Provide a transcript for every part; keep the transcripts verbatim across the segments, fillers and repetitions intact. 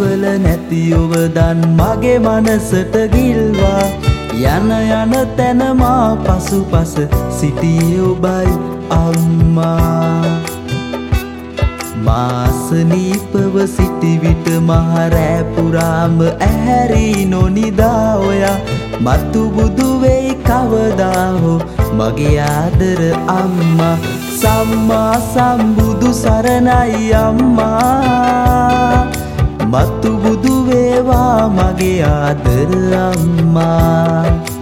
පත්වල නැති ඔබදන් මගේ මනසට ගිල්වා යන යන තැන මා පසුපස සිටියේ ඔබයි අම්මා. මාසනීපව සිටි විට මහ රෑ පුරාම ඇහැරී නොනිදා ඔයා මතු බුදු වෙයි කවදා හෝ මගේ ආදර අම්මා. සම්මා සම්බුදු සරණයි අම්මා මතු බුදු වේවා මගේ ආදර අම්මා.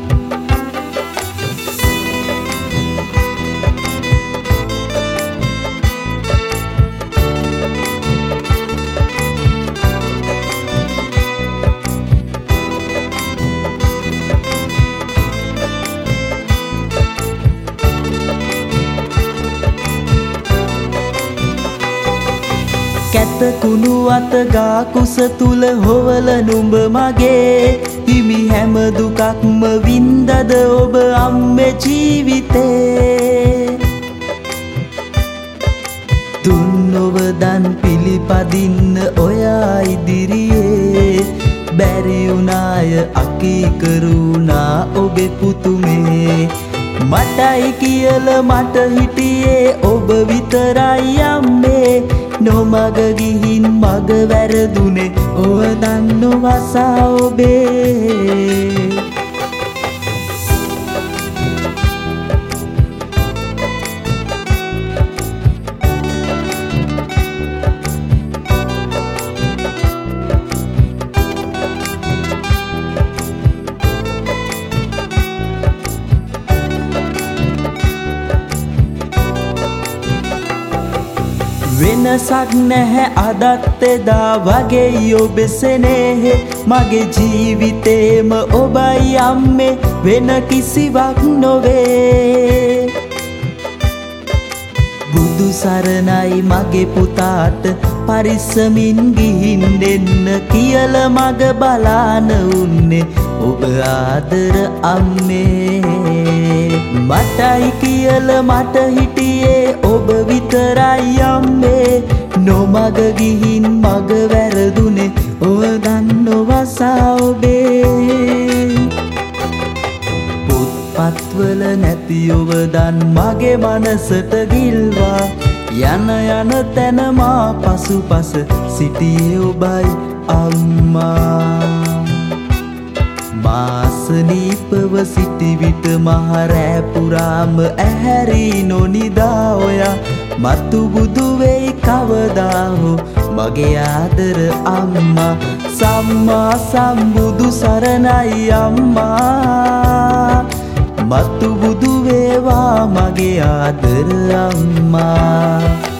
කැත කුණු අත ගා කුස තුල හොවල නුඹ මගේ හිමි හැම දුකක්ම වින්දද ඔබ අම්මේ ජීවිතේ. දුන් ඔබදන් පිළිපදින්න ඔයා ඉදිරියේ බැරි වුණාය අකීකරුණා ඔබේ පුතුමේ. මටයි කියල මට හිටියේ ඔබ විතරයි අම්මේ නොමග ගිහින් මග වැරදුනේ ඔව දන්නවසා ඔබේ. වෙනසක් නැහැ අදත් එදා වගේ ඔබේ සෙනෙහේ මගේ ජීවිතේම ඔබයි අම්මේ වෙන කිසිවක් නොවේ. බුදු සරණයි මගේ පුතාට පරිස්සමින් ගිහින් දෙන්න කියල මග බලාන උන්නේ ඔබ ආදර අම්මේ. මටයි කියල මට හිටියේ ඔබ විතරයි අම්මේ නොමග ගිහින් මග වැරදුනේ ඔව දන්නවසා ඔබේ. පොත්පත්වල නැති ඔබදන් මගේ මනසට ගිල්වා යන යන තැන මා පසුපස සිටියේ ඔබයි අම්මා. මාසනීපව සිටි විට මහ රෑ පුරාම ඇහැරී නොනිදා ඔයා මතු බුදු වෙයි කවදා හෝ මගේ ආදර අම්මා. සම්මා සම්බුදු සරණයි අම්මා මතු බුදු වේවා මගේ ආදර අම්මා.